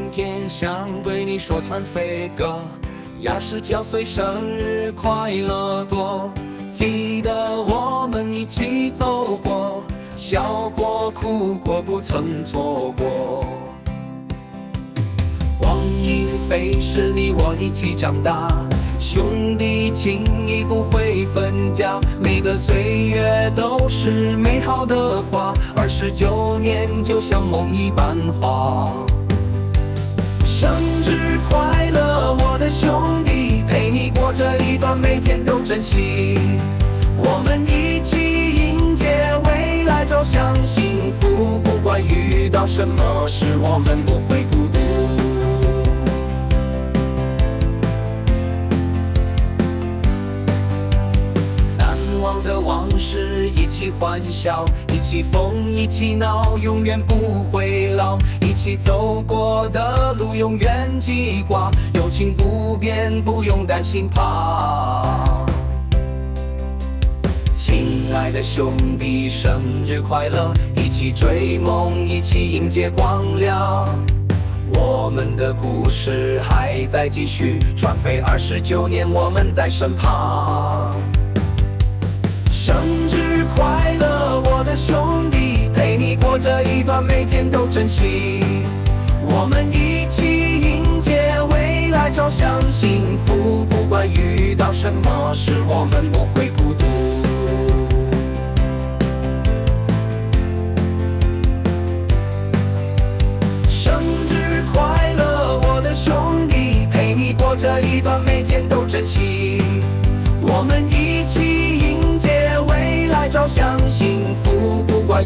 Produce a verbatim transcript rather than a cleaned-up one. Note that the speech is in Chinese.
天想对你说传飞歌，呀十九岁生日快乐多，记得我们一起走过，笑过哭过不曾错过。光阴飞逝，你我一起长大，兄弟情谊不会分家，每个岁月都是美好的花，二十九年就像梦一般花。生日快乐，我的兄弟，陪你过这一段每天都珍惜，我们一起迎接未来，走向幸福，不管遇到什么事，我们不会孤独。的往事一起欢笑，一起疯一起闹，永远不会老，一起走过的路永远记挂，友情不变，不用担心怕。亲爱的兄弟，生日快乐，一起追梦，一起迎接光亮，我们的故事还在继续，传飞二十九年，我们在身旁。生日快乐，我的兄弟，陪你过这一段每天都珍惜，我们一起迎接未来，走向幸福，不管遇到什么事，我们不会孤独。